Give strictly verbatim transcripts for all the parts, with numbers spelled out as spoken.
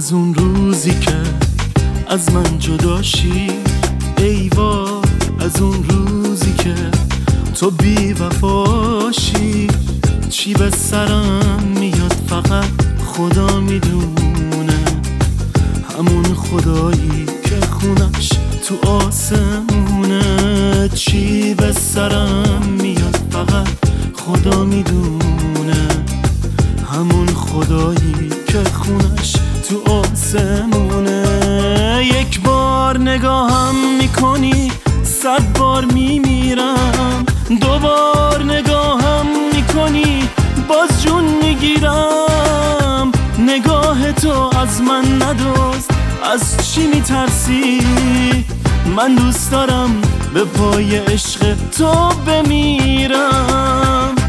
از اون روزی که از من جداشی، ای وای از اون روزی که تو بی وفاشی. چی به سرم میاد فقط خدا میدونه، همون خدایی که خونش تو آسمونه. چی به سرم میاد فقط خدا میدونه، همون خدایی که خونش تو آسمونه. یک بار نگاهم میکنی صد بار میمیرم، دوبار نگاهم میکنی باز جون میگیرم. نگاه تو از من ندزد، از چی میترسی؟ من دوست دارم به پای عشق تو بمیرم.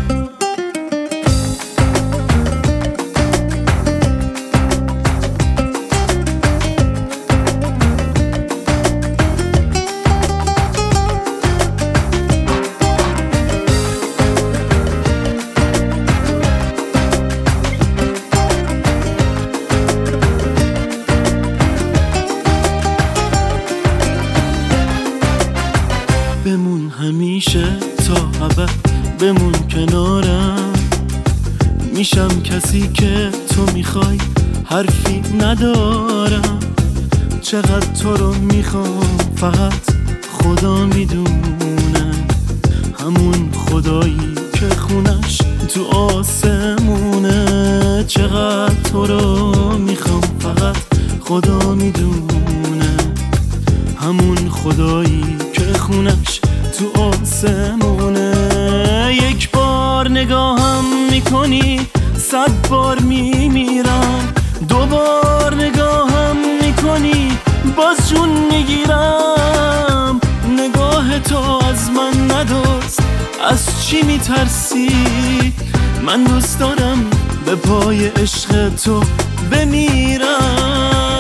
بمون همیشه تا ابد، بمون کنارم. میشم کسی که تو میخوای، حرفی ندارم. چقدر تو رو میخوام فقط خدا میدونه، همون خدایی که خونش تو آسمونه. چقدر تو رو میخوام فقط خدا میدونه، همون خدایی که خونش تو آسمونه. یک بار نگاهم میکنی صد بار میمیرم، دوبار نگاهم میکنی باز جون میگیرم. نگاه تو از من ندزد، از چی میترسی؟ من دوست دارم به پای عشق تو بمیرم.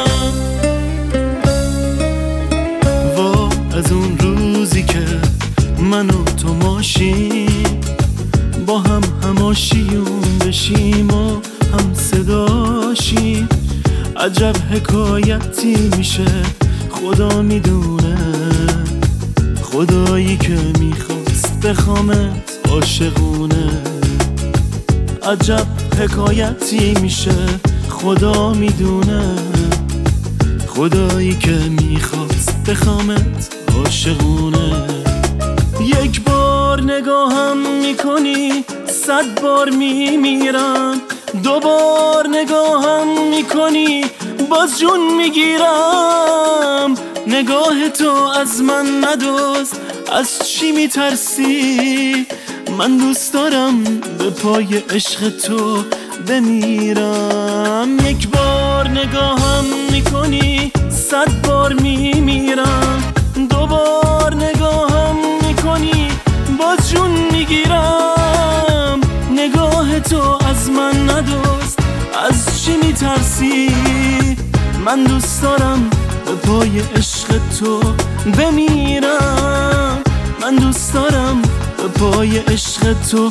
از اون روزی که من و تو ماشیم، با هم هماشیون بشیم و هم صداشیم. عجب حکایتی میشه خدا میدونه، خدایی که میخواست بخوامت عاشقونه. عجب حکایتی میشه خدا میدونه، خدایی که میخواست بخوامت عاشقونه. یک بار نگاهم میکنی صد بار میمیرم، دوبار نگاهم میکنی باز جون میگیرم. نگاه تو از من ندزد، از چی میترسی؟ من دوست دارم به پای عشق تو بمیرم. یک بار نگاهم میکنی صد بار میمیرم، دوبار نگاهم میکنی باز جون میگیرم. نگاه تو از من ندزد، از چی میترسی؟ من دوست دارم به پای عشق تو بمیرم. من دوست دارم به پای عشق تو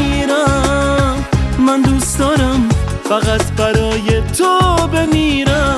بمیرم. من دوست دارم فقط برای تو بمیرم.